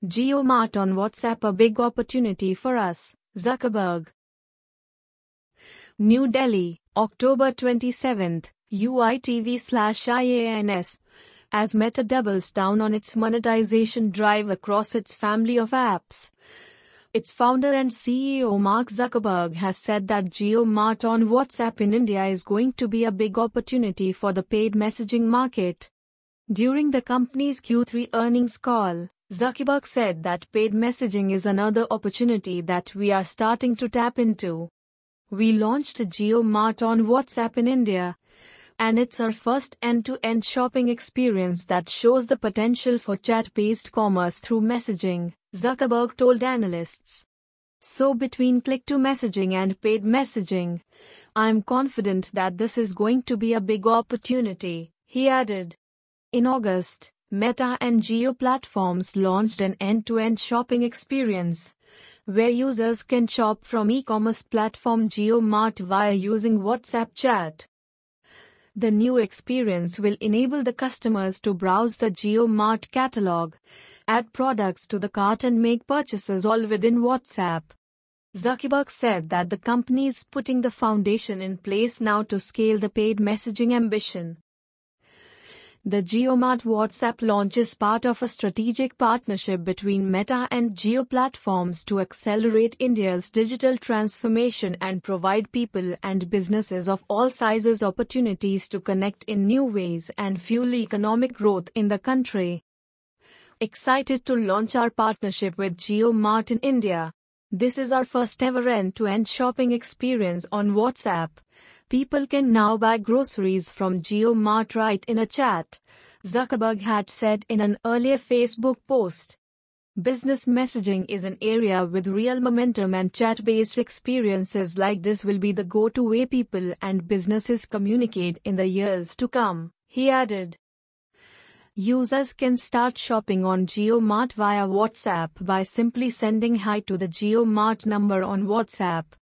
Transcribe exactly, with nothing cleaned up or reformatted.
JioMart on WhatsApp, a big opportunity for us, Zuckerberg. New Delhi, October twenty-seventh, U I T V slash I A N S. As Meta doubles down on its monetization drive across its family of apps. Its founder and C E O Mark Zuckerberg has said that JioMart on WhatsApp in India is going to be a big opportunity for the paid messaging market. During the company's Q three earnings call, Zuckerberg said that paid messaging is another opportunity that we are starting to tap into. We launched JioMart on WhatsApp in India, and it's our first end-to-end shopping experience that shows the potential for chat-based commerce through messaging, Zuckerberg told analysts. So between click-to-messaging and paid messaging, I'm confident that this is going to be a big opportunity, he added. In August, Meta and Jio platforms launched an end-to-end shopping experience, where users can shop from e-commerce platform JioMart via using WhatsApp chat. The new experience will enable the customers to browse the JioMart catalog, add products to the cart and make purchases all within WhatsApp. Zuckerberg said that the company is putting the foundation in place now to scale the paid messaging ambition. The JioMart WhatsApp launch is part of a strategic partnership between Meta and Jio platforms to accelerate India's digital transformation and provide people and businesses of all sizes opportunities to connect in new ways and fuel economic growth in the country. Excited to launch our partnership with JioMart in India. This is our first ever end-to-end shopping experience on WhatsApp. People can now buy groceries from JioMart right in a chat, Zuckerberg had said in an earlier Facebook post. Business messaging is an area with real momentum, and chat-based experiences like this will be the go-to way people and businesses communicate in the years to come, he added. Users can start shopping on JioMart via WhatsApp by simply sending hi to the JioMart number on WhatsApp.